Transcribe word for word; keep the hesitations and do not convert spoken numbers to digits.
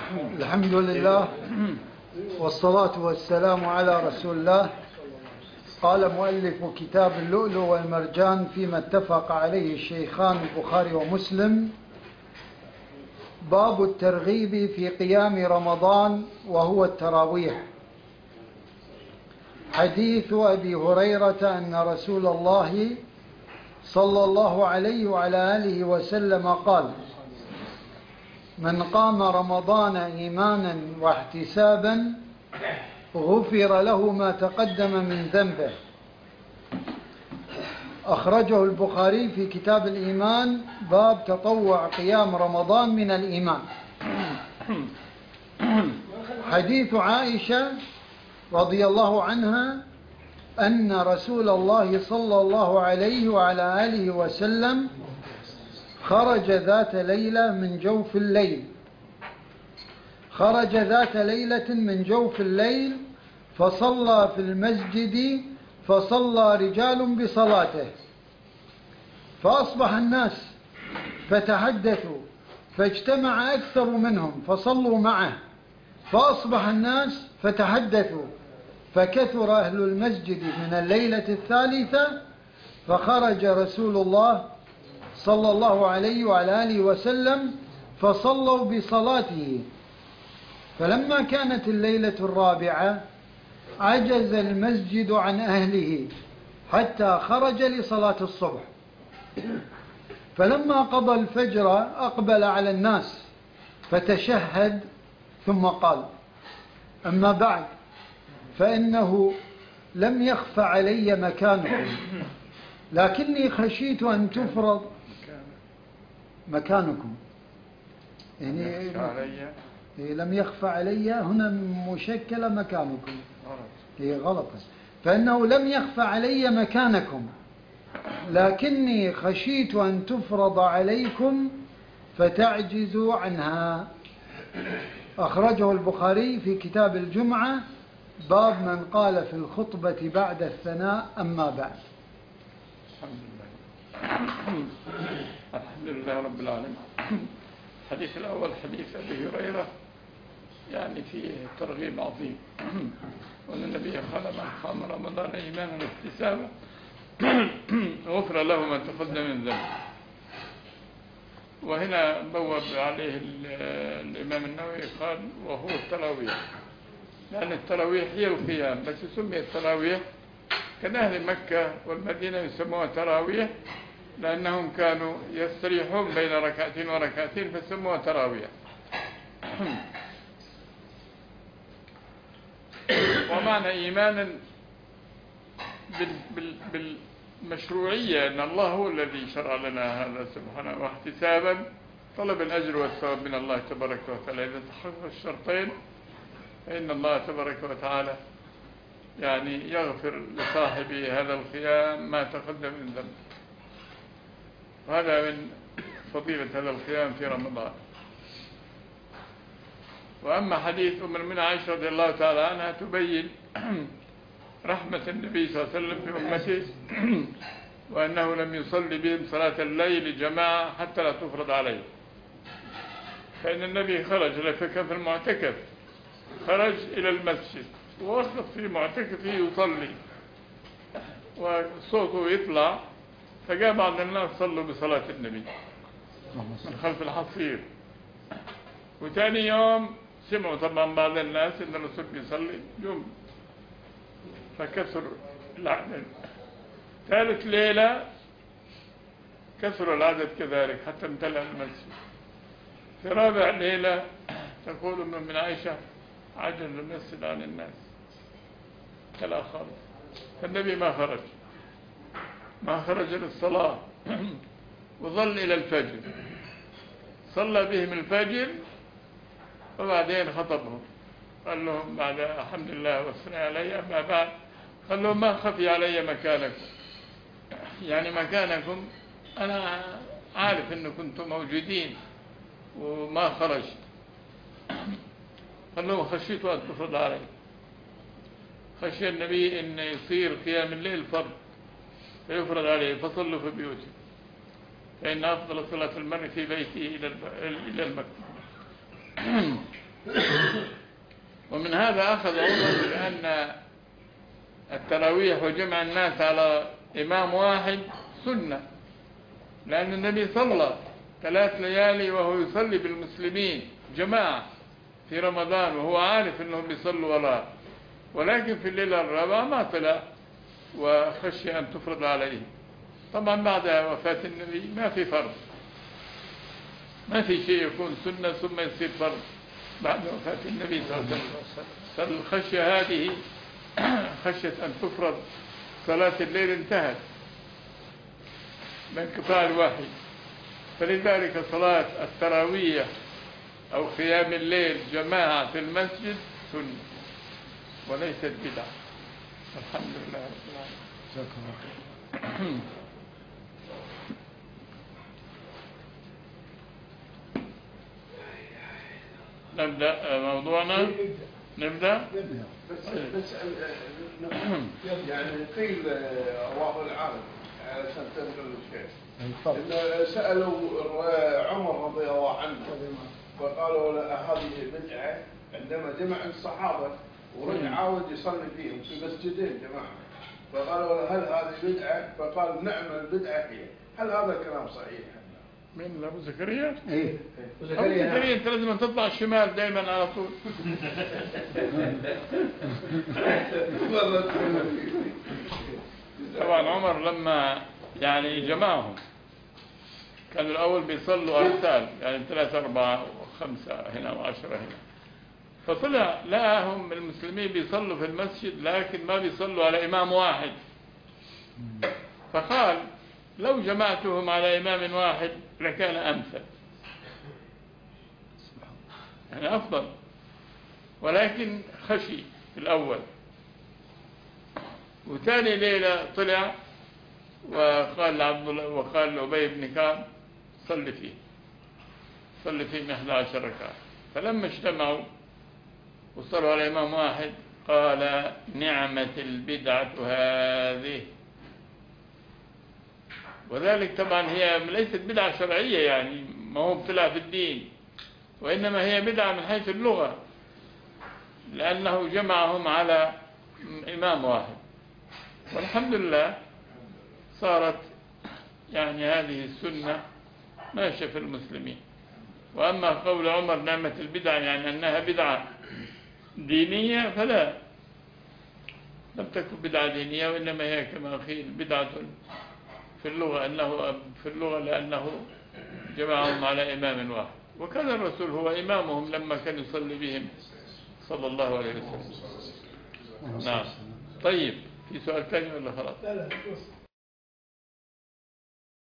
الحمد لله والصلاة والسلام على رسول الله. قال مؤلف كتاب اللؤلؤ والمرجان فيما اتفق عليه الشيخان البخاري ومسلم: باب الترغيب في قيام رمضان وهو التراويح. حديث أبي هريرة أن رسول الله صلى الله عليه وعلى آله وسلم قال: من قام رمضان إيمانا واحتسابا غفر له ما تقدم من ذنبه. أخرجه البخاري في كتاب الإيمان باب تطوع قيام رمضان من الإيمان. حديث عائشة رضي الله عنها أن رسول الله صلى الله عليه وعلى آله وسلم خرج ذات ليلة من جوف الليل خرج ذات ليلة من جوف الليل فصلى في المسجد فصلى رجال بصلاته، فأصبح الناس فتحدثوا فاجتمع أكثر منهم فصلوا معه، فأصبح الناس فتحدثوا فكثر أهل المسجد من الليلة الثالثة، فخرج رسول الله صلى الله عليه وعلى آله وسلم فصلوا بصلاته. فلما كانت الليلة الرابعة عجز المسجد عن أهله حتى خرج لصلاة الصبح، فلما قضى الفجر أقبل على الناس فتشهد ثم قال: أما بعد، فإنه لم يخف علي مكانكم، لكني خشيت أن تفرض مكانكم. يعني لم يخف علي هنا مشكلة مكانكم، هي غلط. فإنه لم يخف علي مكانكم لكني خشيت أن تفرض عليكم فتعجزوا عنها. أخرجه البخاري في كتاب الجمعة باب من قال في الخطبة بعد الثناء أما بعد. الحمد لله الحمد لله رب العالمين. الحديث الأول حديث أبي هريرة يعني فيه ترغيب عظيم، وأن النبي قال: من قام رمضان إيمانا واحتسابا غفر له ما تقدم من ذنبه. وهنا بوب عليه الإمام النووي قال: وهو التراويح، لأن التراويح هي القيام، بس سمي التراويح كان أهل مكة والمدينة يسموها تراويح لأنهم كانوا يستريحون بين ركعتين وركعتين فسموها تراويح. ومعنى إيمانا بالمشروعية أن الله هو الذي شرع لنا هذا سبحانه، واحتسابا طلب الأجر والثواب من الله تبارك وتعالى. إذا تحقق الشرطين فإن الله تبارك وتعالى يعني يغفر لصاحب هذا القيام ما تقدم من ذنبه. وهذا من فضيلة هذا القيام في رمضان. وأما حديث أم المؤمنين عائشة رضي الله تعالى عنها تبين رحمة النبي صلى الله عليه وسلم في أمته، وأنه لم يصلي بهم صلاة الليل جماعة حتى لا تفرض عليه. فإن النبي خرج لفكر في المعتكف، خرج إلى المسجد ووقف في معتكفه يصلي وصوته يطلع، فجاء بعض الناس صلوا بصلاة النبي من خلف الحصير. وثاني يوم سمعوا طبعا بعض الناس ان الرسول بيصلي يوم فكسر العدد. ثالث ليلة كسر العدد كذلك حتى امتلأ المسجد. في رابع ليلة تقول من عائشة: عجز المسجد عن الناس كلا خالص. فالنبي ما خرج ما خرج للصلاة وظل إلى الفجر، صلى بهم الفجر وبعدين خطبهم قال لهم بعد الحمد لله والثناء علي أما بعد، قال لهم: ما خفي علي مكانكم، يعني مكانكم أنا عارف أنه كنتم موجودين وما خرج. قال لهم: خشيت أن تفرض علي. خشي النبي أن يصير قيام الليل فرض فيفرض عليه، فصلوا في بيوتهم، فإن أفضل صلاة المرء في بيته إلى المكتب. ومن هذا أخذ عمر بأن التراويح وجمع الناس على إمام واحد سنة، لأن النبي صلى ثلاث ليالي وهو يصلي بالمسلمين جماعة في رمضان وهو عارف أنهم بيصلوا وراء، ولكن في الليلة الرابعة ما طلع وخشي أن تفرض عليه. طبعا بعد وفاة النبي ما في فرض، ما في شيء يكون سنة ثم يصير فرض بعد وفاة النبي صلى الله عليه وسلم. فالخشية هذه خشية أن تفرض صلاة الليل انتهت بانقطاع الوحي، فلذلك صلاة التراويح أو قيام الليل جماعة في المسجد سنة وليست بدعة. الحمد لله رب العالمين. نبدأ موضوعنا. نبدأ بس بس يعني قيل رواه العالم علشان تنقل الشيء إن سألوا عمر رضي الله عنه فقالوا هذه بدعة عندما جمع الصحابة ورجع عاود يصلي فيهم في مسجدين جماعة، فقالوا هل هذه بدعة؟ فقال نعم البدعة هي. هل هذا الكلام صحيح؟ من أبو زكريا؟ ايه أبو زكريا أنت لازم تطلع الشمال دائما على طول. طبعا عمر لما يعني جمعهم كانوا الأول بيصلوا أرسال، يعني ثلاثة أربعة وخمسة هنا وعشرة هنا، فطلع لقاهم المسلمين بيصلوا في المسجد لكن ما بيصلوا على إمام واحد، فقال لو جمعتهم على إمام واحد لكان أمثل، يعني أفضل، ولكن خشي في الأول. وثاني ليلة طلع وقال لعبد الله وقال لأبي بن كعب صل فيه صل فيه من إحدى عشر ركعة، فلما اجتمعوا وصلوا على إمام واحد قال نعمة البدعة هذه. وذلك طبعا هي ليست بدعة شرعية، يعني ما هو ابتلاع في الدين، وإنما هي بدعة من حيث اللغة، لأنه جمعهم على إمام واحد. والحمد لله صارت يعني هذه السنة ماشية في المسلمين. وأما قول عمر نعمة البدعة يعني أنها بدعة دينية فلا، لم تكن بدعة دينية، وإنما هي كما قيل بدعة في اللغة، أنه في اللغة لأنه جمعهم على إمام واحد، وكان الرسول هو إمامهم لما كان يصلي بهم صلى الله عليه وسلم. نعم. طيب في سؤال ثاني ولا خلاص؟